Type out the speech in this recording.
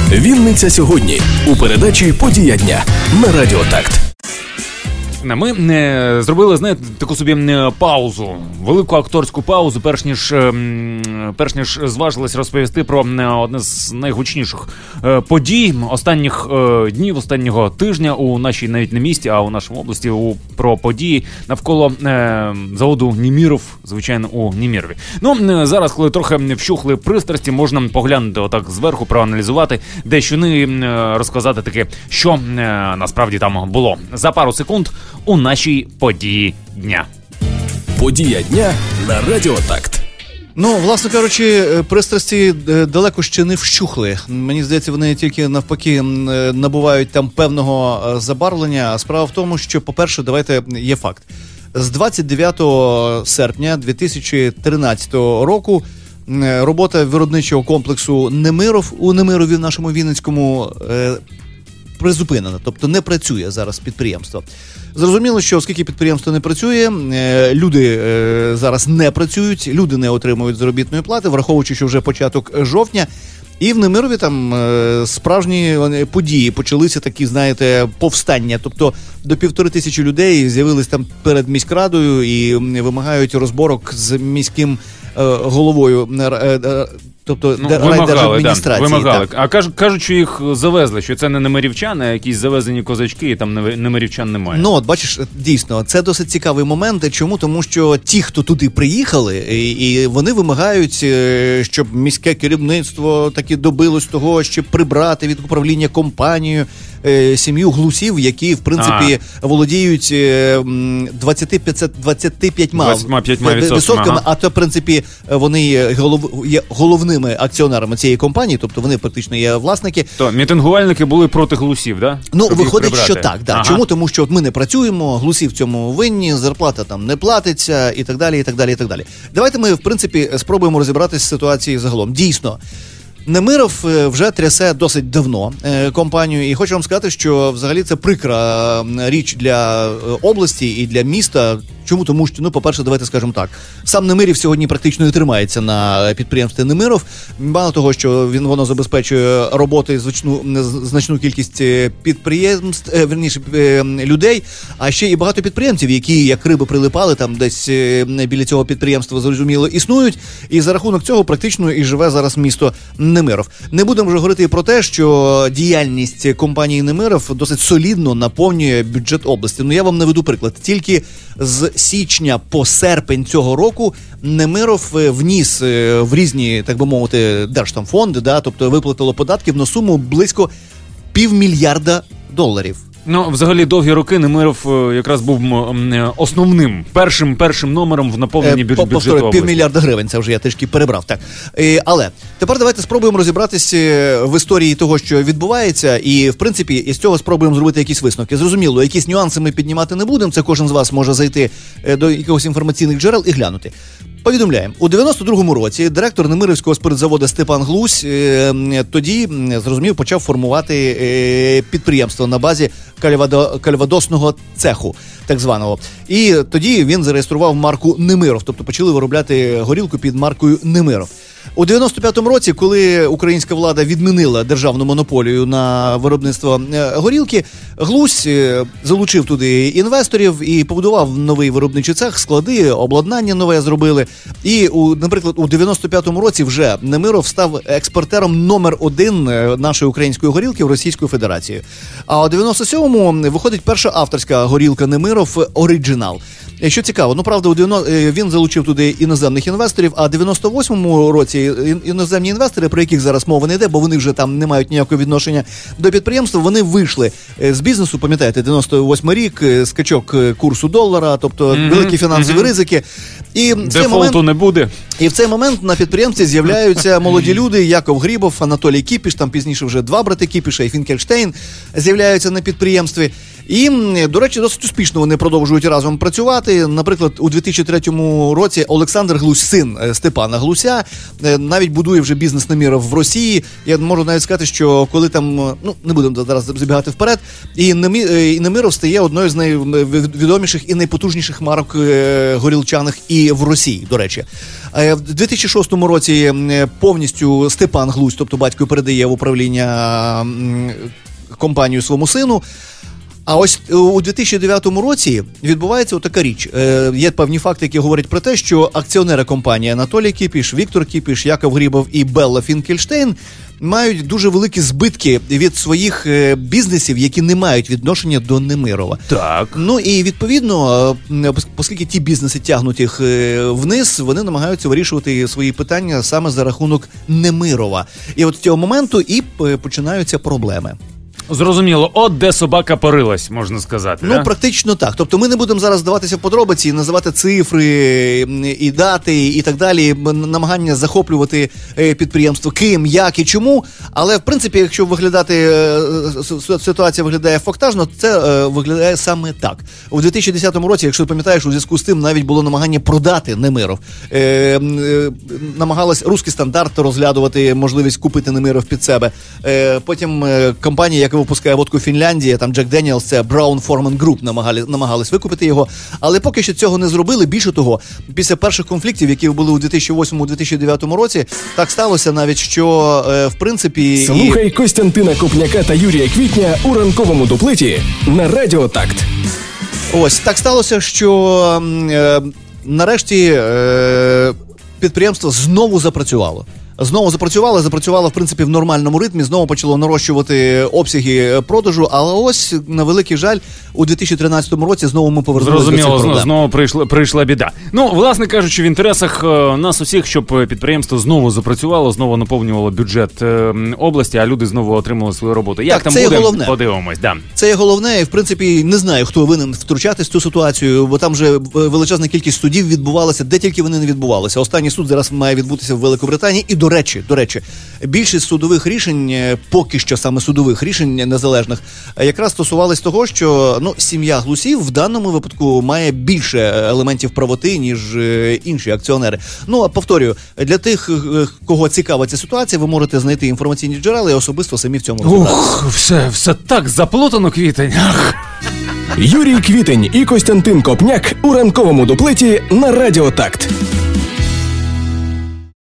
Вінниця сьогодні у передачі «Подія дня» на Радіо Такт. Ми зробили, знаєте, таку собі паузу, велику акторську паузу, перш ніж зважились розповісти про одне з найгучніших подій останніх днів, останнього тижня у нашій, навіть не місті, а у нашому області, про події навколо заводу Німіров, звичайно, у Німірові. Ну, зараз, коли трохи вщухли пристрасті, можна поглянути отак зверху, проаналізувати, дещо розказати таке, що насправді там було. За пару секунд у нашій події дня. Подія дня на Радіо Такт. Ну, власне кажучи, пристрасті далеко ще не вщухли. Мені здається, вони тільки навпаки набувають там певного забарвлення. А справа в тому, що, по-перше, є факт. З 29 серпня 2013 року робота виробничого комплексу Немиров у Немирові, в нашому Вінницькому, призупинена, тобто не працює зараз підприємство. Зрозуміло, що оскільки підприємство не працює, люди зараз не працюють, люди не отримують заробітної плати, враховуючи, що вже початок жовтня, і в Немирові там справжні події, почалися такі, знаєте, повстання, тобто до 1500 людей з'явились там перед міськрадою і вимагають розборок з міським головою, тобто райдержадміністрації. Вимагали. А кажуть, що їх завезли, що це не немирівчани, а якісь завезені козачки, і там немирівчан немає. Ну, от бачиш, дійсно, це досить цікавий момент. Чому? Тому що ті, хто туди приїхали, і вони вимагають, щоб міське керівництво таки добилось того, щоб прибрати від управління компанією сім'ю Глусів, які, в принципі, володіють 25%, а то, в принципі, вони є головними акціонерами цієї компанії, тобто вони практично є власники. То мітингувальники були проти Глусів, да? Ну, виходить, що так, да. Ага. Чому? Тому що ми не працюємо, Глусі в цьому винні, зарплата там не платиться і так далі, і так далі, і так далі. Давайте ми, в принципі, спробуємо розібратися з ситуацією загалом. Дійсно, Немиров вже трясе досить давно компанію, і хочу вам сказати, що взагалі це прикра річ для області і для міста. Чому? Тому що, по-перше, давайте скажемо так, сам Немирів сьогодні практично і тримається на підприємстві Немиров. Мало того, що воно забезпечує роботи значну кількість підприємств, людей, а ще і багато підприємців, які як риби прилипали там десь біля цього підприємства, зрозуміло, існують, і за рахунок цього практично і живе зараз місто Немиров. Не будемо вже говорити про те, що діяльність компанії Немиров досить солідно наповнює бюджет області. Я вам наведу приклад. Тільки з січня по серпень цього року Немиров вніс в різні, так би мовити, держфонди, тобто виплатило податків на суму близько $500 мільярда. Ну, взагалі, довгі роки Немиров якраз був основним, першим номером в наповненні бюджету області. $500 мільярда, це вже я трішки перебрав, так. Але тепер давайте спробуємо розібратися в історії того, що відбувається, і, в принципі, із цього спробуємо зробити якісь висновки. Зрозуміло, якісь нюанси ми піднімати не будемо, це кожен з вас може зайти до якихось інформаційних джерел і глянути. Повідомляємо, у 92-му році директор Немировського спиртзаводу Степан Глусь тоді, зрозумів, почав формувати підприємство на базі кальвадосного цеху, так званого. І тоді він зареєстрував марку Немиров, тобто почали виробляти горілку під маркою Немиров. У 95-му році, коли українська влада відмінила державну монополію на виробництво горілки, Глусь залучив туди інвесторів і побудував новий виробничий цех, склади, обладнання нове зробили. І, наприклад, у 95-му році вже Немиров став експортером номер 1 нашої української горілки в Російську Федерацію. А у 97-му виходить перша авторська горілка Немиров «Оригінал». Що цікаво, правда, він залучив туди іноземних інвесторів, а в 98-му році іноземні інвестори, про яких зараз мова не йде, бо вони вже там не мають ніякого відношення до підприємства, вони вийшли з бізнесу, пам'ятаєте, 98 рік, скачок курсу долара, тобто великі фінансові ризики. І дефолту не буде. І в цей момент на підприємстві з'являються молоді люди, Яков Грибов, Анатолій Кіпіш, там пізніше вже 2 брати Кіпіша і Фінкельштейн з'являються на підприємстві. І, до речі, досить успішно вони продовжують разом працювати. сказати. Наприклад, у 2003 році Олександр Глусь, син Степана Глуся, навіть будує вже бізнес Немиров в Росії. Я можу навіть сказати, що коли там, ну, не будемо зараз забігати вперед, і Немиров стає одною з найвідоміших і найпотужніших марок горілчаних і в Росії, до речі. В 2006 році повністю Степан Глусь, тобто батько, передає в управління компанію своєму сину. А ось у 2009 році відбувається така річ. Є певні факти, які говорять про те, що акціонери компанії Анатолій Кіпіш, Віктор Кіпіш, Яков Грибов і Белла Фінкельштейн мають дуже великі збитки від своїх бізнесів, які не мають відношення до Немирова. Так. Ну і відповідно, оскільки ті бізнеси тягнуть їх вниз, вони намагаються вирішувати свої питання саме за рахунок Немирова. І от з цього моменту і починаються проблеми. Зрозуміло, от де собака порилась, можна сказати. Ну, практично так. Тобто ми не будемо зараз здаватися в подробиці, називати цифри і дати і так далі, намагання захоплювати підприємство, ким, як і чому. Але, в принципі, якщо ситуація виглядає фактажно, це виглядає саме так. У 2010 році, якщо ти пам'ятаєш, у зв'язку з тим навіть було намагання продати Немиров. Намагалась «Руський стандарт» розглядувати можливість купити Немиров під себе. Потім компанія, яка випускає водку Фінляндія, там Jack Daniels, це Brown Forman Group, намагались викупити його, але поки що цього не зробили. Більше того, після перших конфліктів, які були у 2008-2009 році, так сталося навіть, що в принципі... Слухай Костянтина Копняка та Юрія Квітня у ранковому дуплеті на Радіо Такт. Ось, так сталося, що нарешті підприємство знову запрацювало. Запрацювало, в принципі, в нормальному ритмі, знову почало нарощувати обсяги продажу, але ось, на великий жаль, у 2013 році знову ми повернулися до цих проблем. Знову прийшла біда. Ну, власне кажучи, в інтересах нас усіх, щоб підприємство знову запрацювало, знову наповнювало бюджет області, а люди знову отримали свою роботу. Як так, там буде, подивимось. Да. Це є головне, і, в принципі, не знаю, хто винен втручатись в цю ситуацію, бо там вже величезна кількість судів відбувалася, де тільки вони не відбувалися. Останній суд зараз має відбутися в Великобританії, і до речі, більшість судових рішень, поки що саме судових рішень незалежних, якраз стосувались того, що сім'я Глусів в даному випадку має більше елементів правоти, ніж інші акціонери. Ну, а повторюю, для тих, кого цікава ця ситуація, ви можете знайти інформаційні джерела і особисто самі в цьому розбиратися. Все так заплутано, Квітень. Юрій Квітень і Костянтин Копняк у ранковому дуплеті на Радіо Такт.